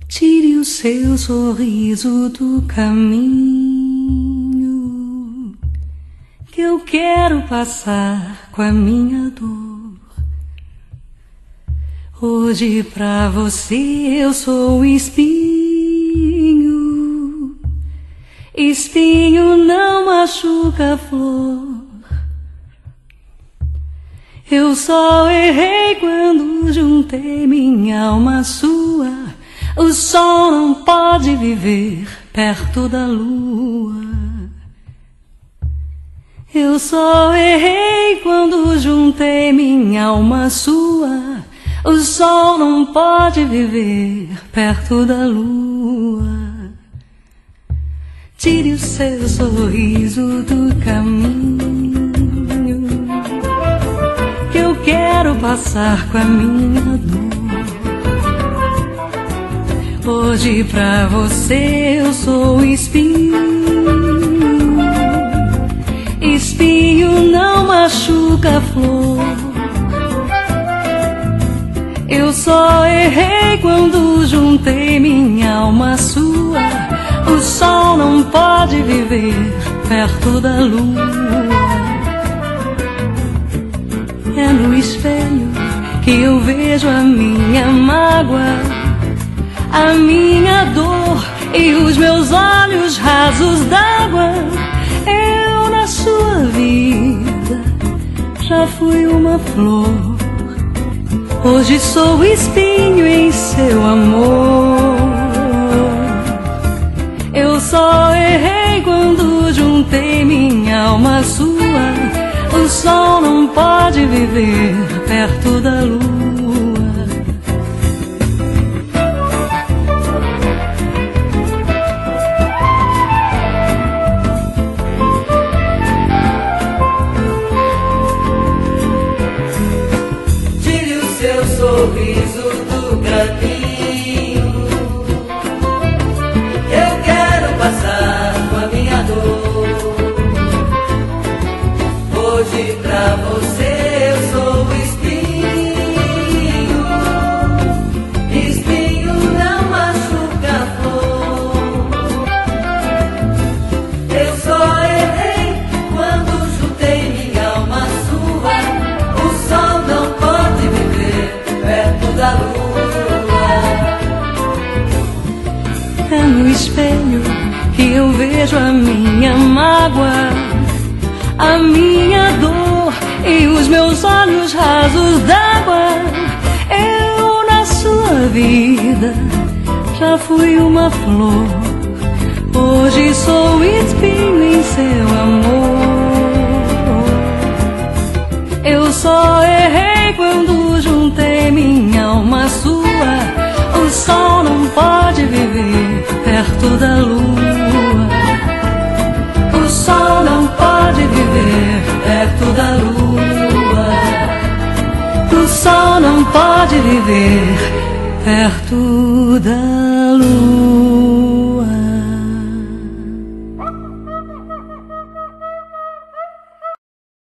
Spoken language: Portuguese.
Tire o seu sorriso do caminho, que eu quero passar com a minha dor. Hoje pra você eu sou espinho. Espinho não machuca a flor. Eu só errei quando juntei minha alma à sua. O sol não pode viver perto da lua. Eu só errei quando juntei minha alma à sua. O sol não pode viver perto da lua. Tire o seu sorriso do caminho, que eu quero passar com a minha dor. Hoje pra você eu sou espinho. Espinho não machuca a flor. Eu só errei quando juntei minha alma à sua. O sol não pode viver perto da lua. É no espelho que eu vejo a minha mágoa, a minha dor e os meus olhos rasos d'água. Eu na sua vida já fui uma flor. Hoje sou espinho em seu amor. Eu só errei quando juntei minha alma à sua. O sol não pode viver perto da lua. Sorriso do caminho, eu quero passar com a minha dor. Hoje pra você eu sou espinho. Espinho não machuca a flor. Eu só errei quando juntei minha alma à sua. O sol não pode viver perto da lua. É no espelho que eu vejo a minha mágoa, a minha dor e os meus olhos rasos d'água. Eu na sua vida já fui uma flor. Hoje sou espinho em seu amor. Eu só errei quando juntei minha alma à sua. O sol não pode viver perto da lua. O sol não pode viver perto da lua. O sol não pode viver perto da lua.